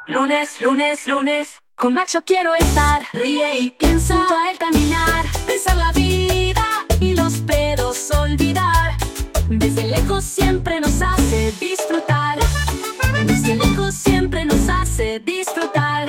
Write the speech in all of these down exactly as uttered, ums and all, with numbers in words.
Lunes, lunes, lunes, con Max yo quiero estar. Ríe y piensa, junto a él caminar, pensar la vida y los pedos olvidar. Desde lejos siempre nos hace disfrutar. Desde lejos siempre nos hace disfrutar.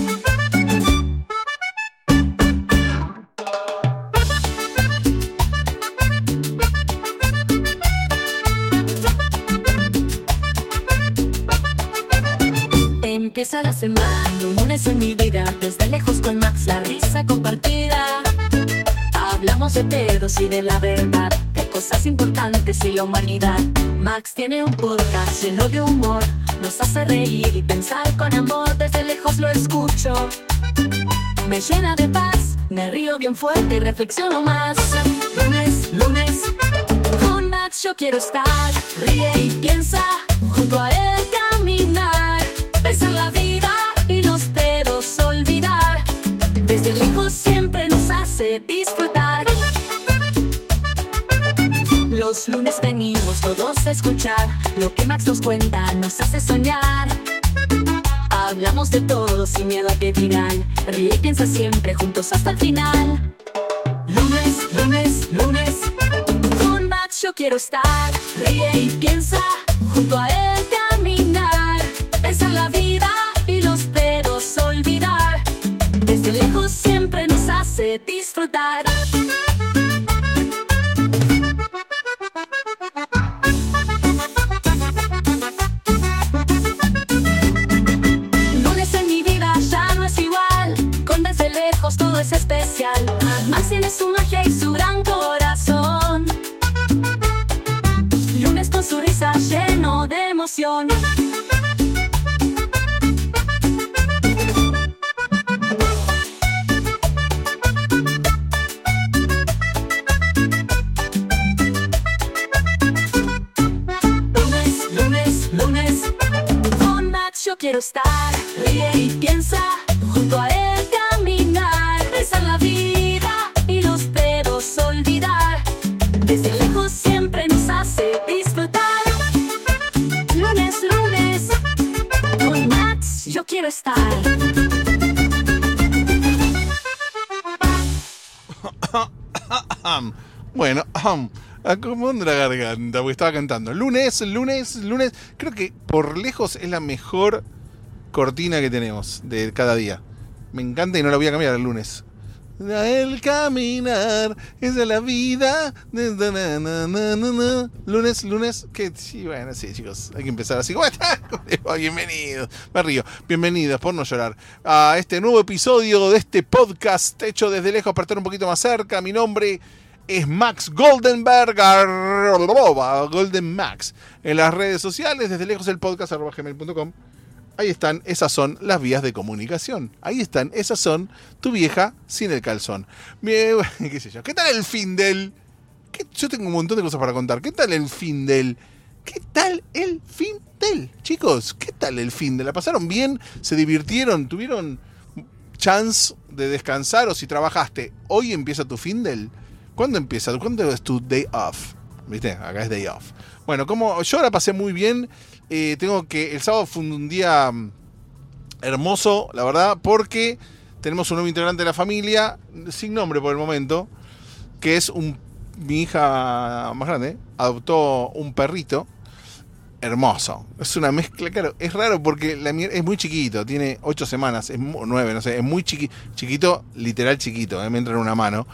Empieza la semana, un lunes en mi vida. Desde lejos con Max, la risa compartida. Hablamos de pedos y de la verdad, de cosas importantes y la humanidad. Max tiene un podcast lleno de humor, nos hace reír y pensar con amor. Desde lejos lo escucho, me llena de paz, me río bien fuerte y reflexiono más. Lunes, lunes, con Max yo quiero estar. Ríe y piensa, junto a él caminar, pensar la vida y los pedos olvidar. Desde lejos siempre nos hace disfrutar. Los lunes venimos todos a escuchar lo que Max nos cuenta, nos hace soñar. Hablamos de todo sin miedo a que dirán. Ríe y piensa siempre juntos hasta el final. Lunes, lunes, lunes, con Max yo quiero estar. Ríe y piensa, junto a él caminar, pensar la vida y los pedos olvidar. Desde lejos siempre nos hace disfrutar. Lunes en mi vida ya no es igual, con Desde Lejos todo es especial. Max tiene su magia y su gran corazón. Lunes con su risa lleno de emoción. Yo quiero estar. Ríe y piensa, junto a él caminar, pensar la vida y los pedos olvidar. Desde lejos siempre nos hace disfrutar. Lunes, lunes, con Max yo quiero estar. Bueno, acomodando la garganta porque estaba cantando. Lunes, lunes, lunes. Creo que por lejos es la mejor cortina que tenemos de cada día. Me encanta y no la voy a cambiar el lunes. El caminar es de la vida. Lunes, lunes. Que sí, bueno, sí, chicos. Hay que empezar así. Bienvenidos. Me río. Bienvenidos, por no llorar, a este nuevo episodio de este podcast hecho desde lejos para estar un poquito más cerca. Mi nombre es Max Goldenberg, arroba Golden Max, en las redes sociales, desde lejos el podcast arroba gmail punto com. Ahí están, esas son las vías de comunicación. Ahí están, esas son tu vieja sin el calzón. Bien, qué sé yo. ¿Qué tal el fin del? ¿Qué? Yo tengo un montón de cosas para contar. ¿Qué tal el fin del? ¿Qué tal el fin del? Chicos, ¿qué tal el fin del? ¿La pasaron bien? ¿Se divirtieron? ¿Tuvieron chance de descansar? O si trabajaste, ¿hoy empieza tu fin del? ¿Cuándo empieza? ¿Cuándo es tu day off? ¿Viste? Acá es day off. Bueno, como yo la pasé muy bien, eh, tengo que... El sábado fue un día hermoso, la verdad, porque tenemos un nuevo integrante de la familia, sin nombre por el momento, que es un... Mi hija más grande adoptó un perrito hermoso. Es una mezcla, claro, es raro porque la mier- es muy chiquito, tiene ocho semanas, es muy, nueve, no sé, es muy chiqui- chiquito, literal chiquito, eh, me entra en una mano.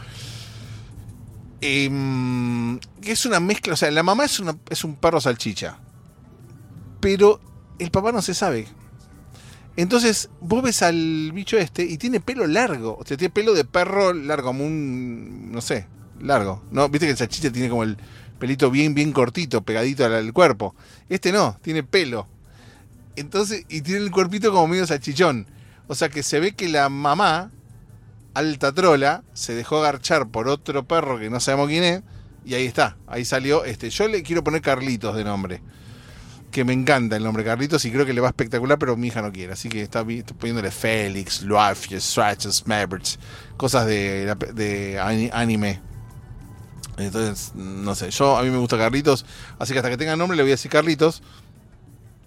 Eh, que es una mezcla, o sea, la mamá es, una, es un perro salchicha, pero el papá no se sabe. Entonces vos ves al bicho este y tiene pelo largo, o sea, tiene pelo de perro largo, como un, no sé, largo, ¿no? Viste que el salchicha tiene como el pelito bien, bien cortito, pegadito al, al cuerpo. Este no, tiene pelo. Entonces, y tiene el cuerpito como medio salchichón. O sea que se ve que la mamá, alta trola, se dejó agarchar por otro perro que no sabemos quién es, y ahí está, ahí salió este. Yo le quiero poner Carlitos de nombre, que me encanta el nombre Carlitos y creo que le va espectacular, pero mi hija no quiere, así que está, está poniéndole Félix, Luafia, Stratches, Mavericks, cosas de, de anime. Entonces, no sé, yo a mí me gusta Carlitos, así que hasta que tenga nombre le voy a decir Carlitos.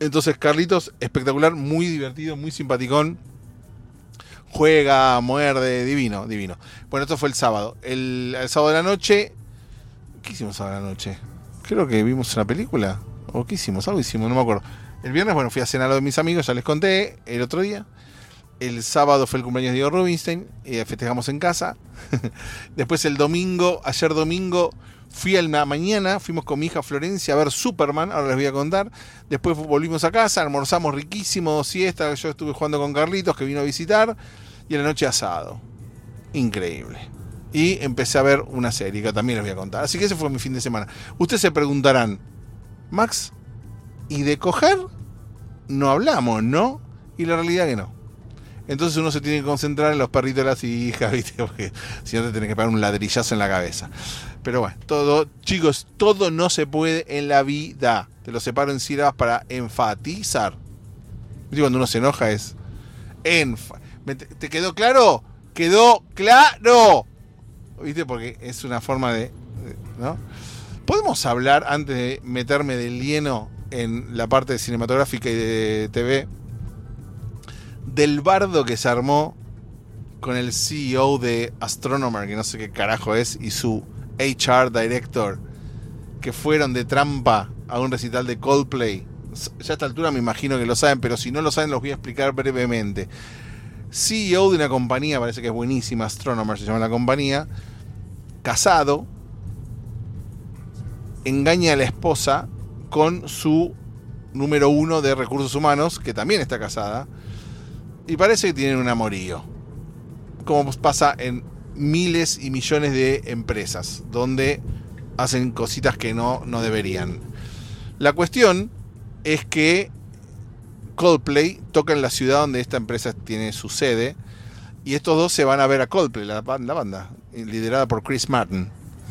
Entonces Carlitos, espectacular, muy divertido, muy simpaticón. Juega, muerde, divino, divino. Bueno, esto fue el sábado. El, el sábado de la noche... ¿Qué hicimos sábado de la noche? Creo que vimos una película. ¿O qué hicimos? Algo hicimos, no me acuerdo. El viernes, bueno, fui a cenar a lo de mis amigos, ya les conté el otro día. El sábado fue el cumpleaños de Diego Rubinstein, eh, festejamos en casa. Después el domingo, ayer domingo, fui a la mañana, fuimos con mi hija Florencia a ver Superman, ahora les voy a contar. Después volvimos a casa, almorzamos riquísimo, siesta, yo estuve jugando con Carlitos, que vino a visitar, y en la noche asado. Increíble. Y empecé a ver una serie, que también les voy a contar. Así que ese fue mi fin de semana. Ustedes se preguntarán, Max, ¿y de coger? No hablamos, ¿no? Y la realidad que no. Entonces uno se tiene que concentrar en los perritos de las hijas, ¿viste? Porque si no te tenés que pegar un ladrillazo en la cabeza. Pero bueno, todo, chicos, todo no se puede en la vida. Te lo separo en sílabas para enfatizar. ¿Viste? Cuando uno se enoja es... Enfa- ¿Te quedó claro? ¡Quedó claro! ¿Viste? Porque es una forma de... ¿no? ¿Podemos hablar, antes de meterme de lleno en la parte cinematográfica y de T V, del bardo que se armó con el C E O de Astronomer, que no sé qué carajo es, y su H R Director, que fueron de trampa a un recital de Coldplay? Ya a esta altura me imagino que lo saben, pero si no lo saben los voy a explicar brevemente. C E O de una compañía, parece que es buenísima, Astronomer se llama la compañía, casado, engaña a la esposa con su número uno de recursos humanos, que también está casada, y parece que tienen un amorío, como pasa en miles y millones de empresas, donde hacen cositas que no, no deberían. La cuestión es que Coldplay toca en la ciudad donde esta empresa tiene su sede, y estos dos se van a ver a Coldplay, la, la banda, liderada por Chris Martin.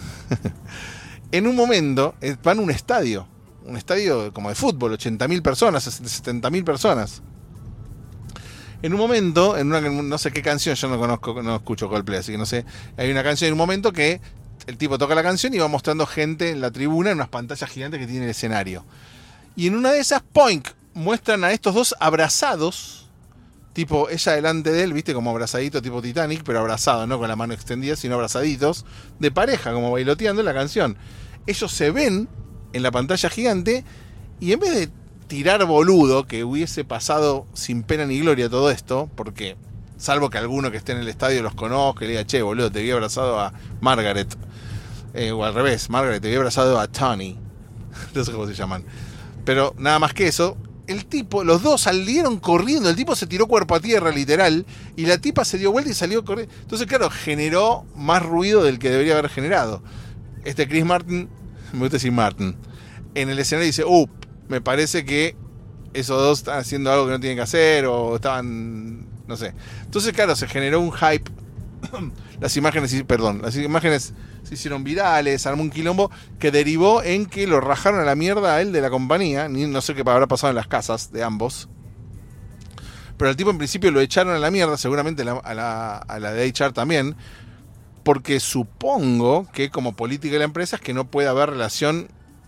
En un momento van a un estadio, un estadio como de fútbol, ochenta mil personas, setenta mil personas. En un momento, en una, no sé qué canción, yo no conozco, no escucho Coldplay, así que no sé, hay una canción en un momento que el tipo toca la canción y va mostrando gente en la tribuna en unas pantallas gigantes que tiene el escenario. Y en una de esas, poink, muestran a estos dos abrazados, tipo ella delante de él, viste, como abrazadito tipo Titanic, pero abrazados, no con la mano extendida, sino abrazaditos, de pareja, como bailoteando la canción. Ellos se ven en la pantalla gigante y en vez de tirar boludo, que hubiese pasado sin pena ni gloria todo esto, porque salvo que alguno que esté en el estadio los conozca y le diga, che, boludo, te había abrazado a Margaret, eh, o al revés, Margaret, te había abrazado a Tony, no sé cómo se llaman, pero nada más que eso, el tipo, los dos salieron corriendo, el tipo se tiró cuerpo a tierra, literal, y la tipa se dio vuelta y salió corriendo. Entonces, claro, generó más ruido del que debería haber generado. Este Chris Martin, me gusta decir Martin, en el escenario dice, uh, me parece que esos dos están haciendo algo que no tienen que hacer, o estaban, no sé. Entonces, claro, se generó un hype. Las imágenes, perdón, las imágenes se hicieron virales, armó un quilombo que derivó en que lo rajaron a la mierda a él de la compañía. Ni, no sé qué habrá pasado en las casas de ambos. Pero al tipo en principio lo echaron a la mierda, seguramente la, a, la, a la de H R también, porque supongo que como política de la empresa es que no puede haber relación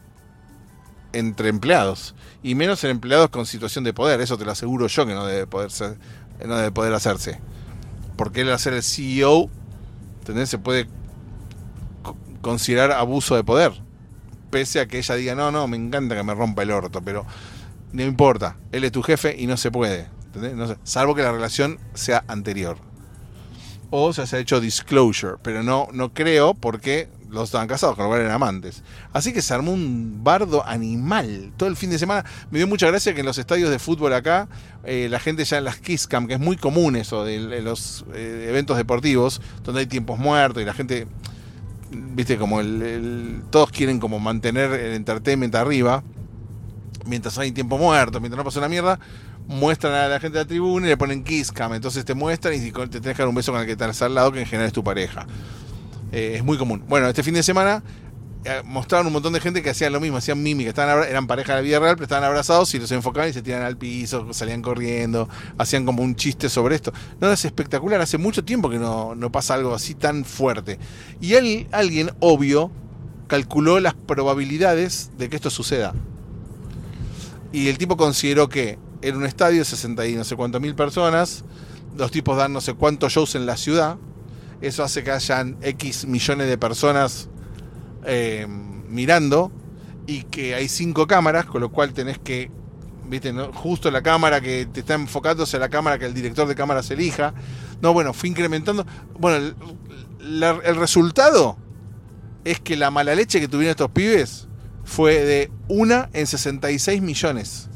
entre empleados, y menos en empleados con situación de poder. Eso te lo aseguro yo que no debe poder ser, no debe poder hacerse, porque él, al ser el C E O, ¿entendés? Se puede co- considerar abuso de poder, pese a que ella diga, no, no, me encanta que me rompa el orto, pero no importa, él es tu jefe y no se puede, ¿entendés? No sé, salvo que la relación sea anterior o se haya hecho disclosure, pero no, no creo, porque los estaban casados, con lo cual eran amantes. Así que se armó un bardo animal todo el fin de semana. Me dio mucha gracia que en los estadios de fútbol acá, eh, la gente ya en las Kiss Cam, que es muy común eso, de, de los eh, eventos deportivos, donde hay tiempos muertos y la gente, viste, como el, el todos quieren como mantener el entertainment arriba, mientras hay tiempo muerto, mientras no pasa una mierda, muestran a la gente de la tribuna y le ponen Kiss Cam, entonces te muestran y te tenés que dar un beso con el que estás al lado, que en general es tu pareja. Eh, es muy común. Bueno, este fin de semana eh, mostraron un montón de gente que hacían lo mismo, hacían mímica, estaban abra- eran pareja de la vida real, pero estaban abrazados y los enfocaban y se tiran al piso, salían corriendo, hacían como un chiste sobre esto. No, es espectacular, hace mucho tiempo que no, no pasa algo así tan fuerte. Y él, alguien, obvio, calculó las probabilidades de que esto suceda. Y el tipo consideró que era un estadio de sesenta y no sé cuántas mil personas, los tipos dan no sé cuántos shows en la ciudad, eso hace que hayan X millones de personas eh, mirando, y que hay cinco cámaras, con lo cual tenés que, viste, ¿no? Justo la cámara que te está enfocándose, la cámara que el director de cámara se elija. No, bueno, fue incrementando. Bueno, el, la, el resultado es que la mala leche que tuvieron estos pibes fue de una en sesenta y seis millones.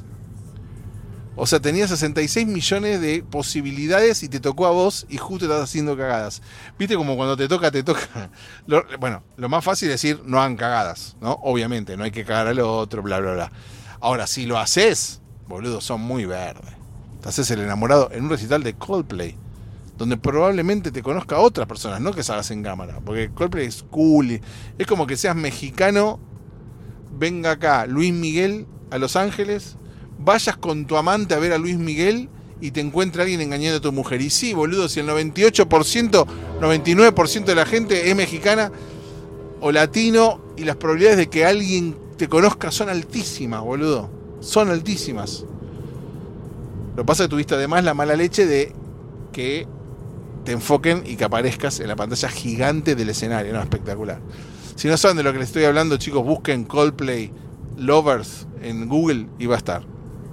O sea, tenía sesenta y seis millones de posibilidades y te tocó a vos y justo estás haciendo cagadas. ¿Viste como cuando te toca, te toca? Lo, bueno, lo más fácil es decir, no hagan cagadas, ¿no? Obviamente, no hay que cagar al otro, bla, bla, bla. Ahora, si lo haces, boludo, son muy verdes. Te haces el enamorado en un recital de Coldplay, donde probablemente te conozca otras personas, no que salgas en cámara. Porque Coldplay es cool. Y es como que seas mexicano, venga acá Luis Miguel a Los Ángeles, vayas con tu amante a ver a Luis Miguel y te encuentra alguien engañando a tu mujer. Y sí, boludo, si el noventa y ocho por ciento, noventa y nueve por ciento de la gente es mexicana o latino, y las probabilidades de que alguien te conozca son altísimas, boludo. Son altísimas. Lo que pasa es que tuviste además la mala leche de que te enfoquen y que aparezcas en la pantalla gigante del escenario. No, espectacular. Si no saben de lo que les estoy hablando, chicos, busquen Coldplay Lovers en Google y va a estar.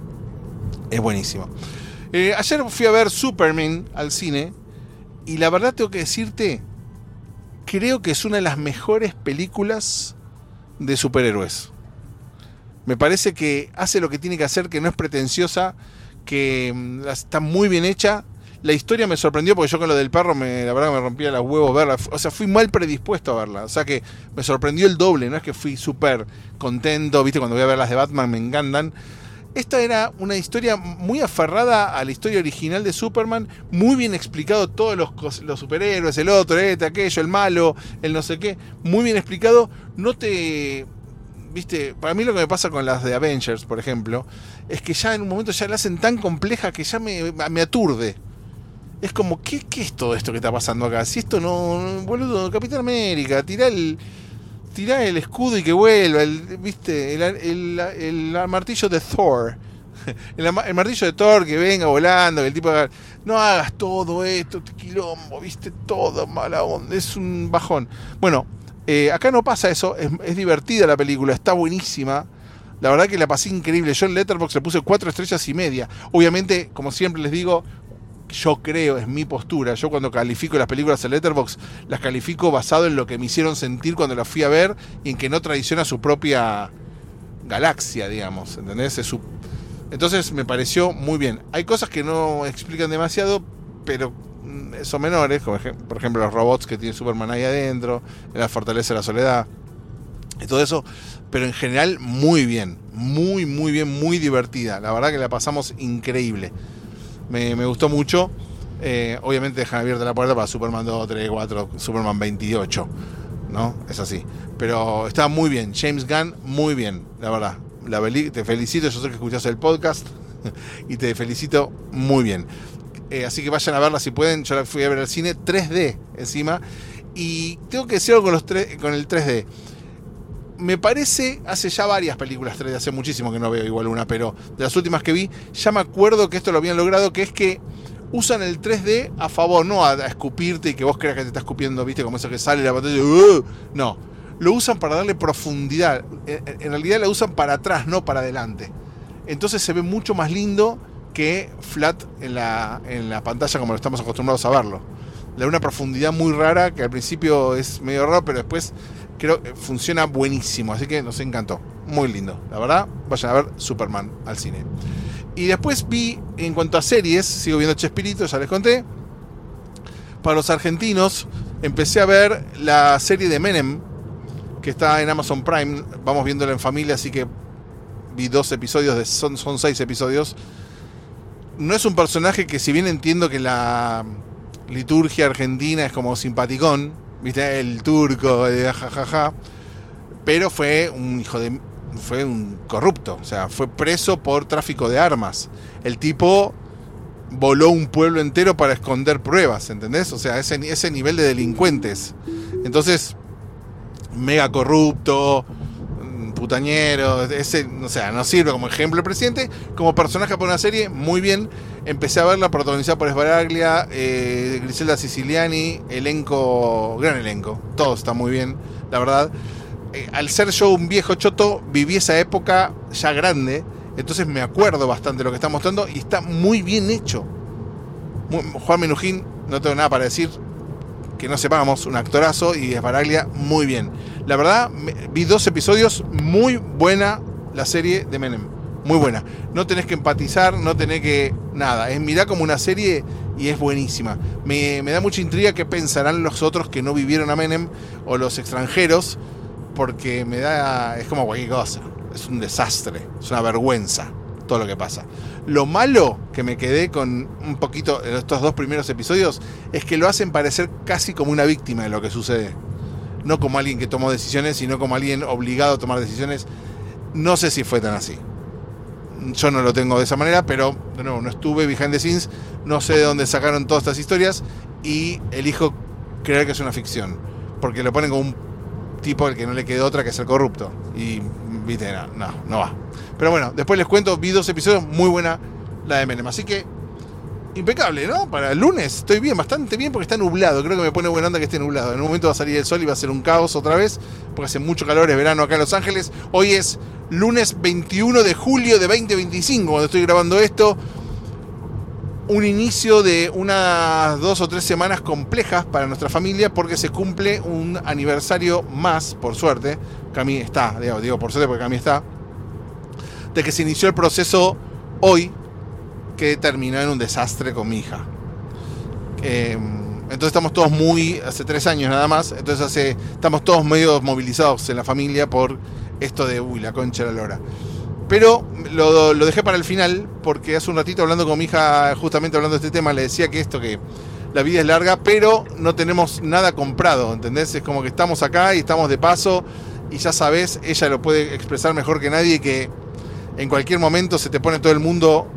Es buenísimo. Eh, ayer fui a ver Superman al cine y la verdad tengo que decirte, creo que es una de las mejores películas de superhéroes. Me parece que hace lo que tiene que hacer, que no es pretenciosa, que mm, está muy bien hecha. La historia me sorprendió porque yo con lo del perro, me, la verdad que me rompía los huevos verla. O sea, fui mal predispuesto a verla. O sea que me sorprendió el doble, no es que fui súper contento. Viste, cuando voy a ver las de Batman me encantan. Esta era una historia muy aferrada a la historia original de Superman, muy bien explicado todos los, los superhéroes, el otro, este, aquello, el malo, el no sé qué, muy bien explicado. No te... Viste, para mí lo que me pasa con las de Avengers, por ejemplo, es que ya en un momento ya la hacen tan compleja que ya me, me aturde. Es como, ¿qué, ¿qué es todo esto que está pasando acá? Si esto no... Boludo, Capitán América, tirá el... Tirá el escudo y que vuelva, el, ¿viste? El, el, el, el martillo de Thor. El, el martillo de Thor que venga volando, que el tipo haga, no hagas todo esto, este quilombo, ¿viste? Todo mala onda, es un bajón. Bueno, eh, acá no pasa eso, es, es divertida la película, está buenísima. La verdad que la pasé increíble. Yo en Letterboxd le puse cuatro estrellas y media. Obviamente, como siempre les digo, yo creo, es mi postura. Yo cuando califico las películas en Letterboxd, las califico basado en lo que me hicieron sentir cuando las fui a ver y en que no traiciona su propia galaxia, digamos, ¿entendés? Es su... Entonces me pareció muy bien. Hay cosas que no explican demasiado, pero son menores, como por ejemplo los robots que tiene Superman ahí adentro, en la Fortaleza de la Soledad, y todo eso. Pero en general muy bien, muy, muy bien, muy divertida. La verdad que la pasamos increíble. Me, me gustó mucho. Eh, obviamente dejan abierta la puerta para Superman dos, tres, cuatro, Superman veintiocho, ¿no? Es así. Pero está muy bien. James Gunn, muy bien, la verdad. La, te felicito, yo sé que escuchás el podcast y te felicito muy bien. Eh, así que vayan a verla si pueden. Yo la fui a ver al cine tres D encima. Y tengo que decir algo con, los tres, con el tres D. Me parece, hace ya varias películas tres D, hace muchísimo que no veo igual una, pero de las últimas que vi, ya me acuerdo que esto lo habían logrado, que es que usan el tres D a favor, no a, a escupirte y que vos creas que te está escupiendo, viste, como eso que sale la pantalla, uh, no, lo usan para darle profundidad, en, en realidad la usan para atrás, no para adelante, entonces se ve mucho más lindo que flat en la, en la pantalla como lo estamos acostumbrados a verlo. Le da una profundidad muy rara, que al principio es medio raro, pero después creo que funciona buenísimo, así que nos encantó, muy lindo, la verdad. Vayan a ver Superman al cine. Y después vi, en cuanto a series, sigo viendo Chespirito, ya les conté. Para los argentinos empecé a ver la serie de Menem, que está en Amazon Prime, vamos viéndola en familia, así que vi dos episodios, de, son, son seis episodios. No es un personaje que, si bien entiendo que la liturgia argentina es como simpaticón, viste, el turco, de jajaja, pero fue un hijo de... fue un corrupto, o sea, fue preso por tráfico de armas. El tipo voló un pueblo entero para esconder pruebas, ¿entendés? O sea, ese, ese nivel de delincuentes. Entonces, mega corrupto, putañero, ese, o sea, no sirve como ejemplo el presidente. Como personaje para una serie, muy bien. Empecé a verla, protagonizada por Sbaraglia, eh, Griselda Siciliani, elenco, gran elenco, todo está muy bien, la verdad. Eh, al ser yo un viejo choto, viví esa época ya grande, entonces me acuerdo bastante de lo que está mostrando y está muy bien hecho. Muy, Juan Minujín, no tengo nada para decir que no sepamos, un actorazo, y Sbaraglia muy bien. La verdad, me, vi dos episodios, muy buena la serie de Menem, muy buena. No tenés que empatizar, no tenés que nada, es mirá como una serie y es buenísima. Me, me da mucha intriga qué pensarán los otros que no vivieron a Menem o los extranjeros, porque me da, es como cualquier cosa, es un desastre, es una vergüenza todo lo que pasa. Lo malo que me quedé con un poquito en estos dos primeros episodios es que lo hacen parecer casi como una víctima de lo que sucede. No como alguien que tomó decisiones, sino como alguien obligado a tomar decisiones. No sé si fue tan así. Yo no lo tengo de esa manera, pero de nuevo, no estuve behind the scenes, no sé de dónde sacaron todas estas historias y elijo creer que es una ficción, porque lo ponen como un tipo al que no le quedó otra que ser corrupto. Y, viste, no, no, no va. Pero bueno, después les cuento, vi dos episodios, muy buena la de Menem. Así que, impecable, ¿no? Para el lunes estoy bien, bastante bien, porque está nublado. Creo que me pone buena onda que esté nublado. En un momento va a salir el sol y va a ser un caos otra vez, porque hace mucho calor, es verano acá en Los Ángeles. Hoy es lunes veintiuno de julio de veinte veinticinco, cuando estoy grabando esto. Un inicio de unas dos o tres semanas complejas para nuestra familia, porque se cumple un aniversario más, por suerte. Cami está, digo, digo por suerte porque Cami está, de que se inició el proceso hoy, que terminó en un desastre con mi hija. Eh, entonces estamos todos muy, hace tres años nada más, entonces hace, estamos todos medio movilizados en la familia por esto de, uy, la concha de la lora. Pero lo, lo dejé para el final, porque hace un ratito hablando con mi hija, justamente hablando de este tema, le decía que esto, que la vida es larga, pero no tenemos nada comprado, ¿entendés? Es como que estamos acá y estamos de paso, y ya sabés, ella lo puede expresar mejor que nadie, que en cualquier momento se te pone todo el mundo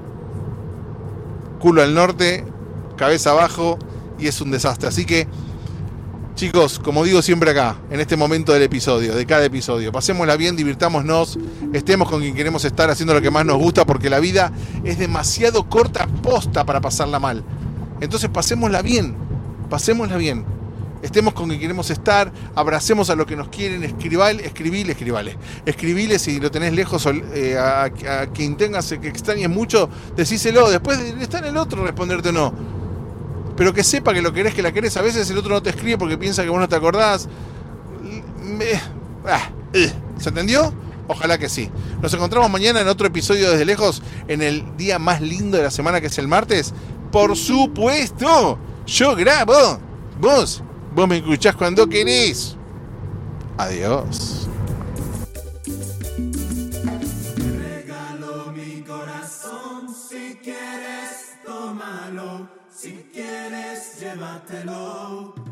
culo al norte, cabeza abajo, y es un desastre. Así que, chicos, como digo siempre acá, en este momento del episodio, de cada episodio, pasémosla bien, divirtámonos, estemos con quien queremos estar, haciendo lo que más nos gusta, porque la vida es demasiado corta posta para pasarla mal. Entonces pasémosla bien, pasémosla bien. Estemos con quien queremos estar, abracemos a lo que nos quieren, escribale, escribile, escribale. Escribile si lo tenés lejos, eh, a, a quien tengas que extrañes mucho, decíselo, después está en el otro responderte o no. Pero que sepa que lo querés, que la querés. A veces el otro no te escribe porque piensa que vos no te acordás. ¿Se entendió? Ojalá que sí. Nos encontramos mañana en otro episodio Desde Lejos, en el día más lindo de la semana, que es el martes. Por supuesto, yo grabo. Vos, vos me escuchás cuando querés. Adiós. Regalo mi corazón, si quieres, tómalo. Si quieres, llévatelo.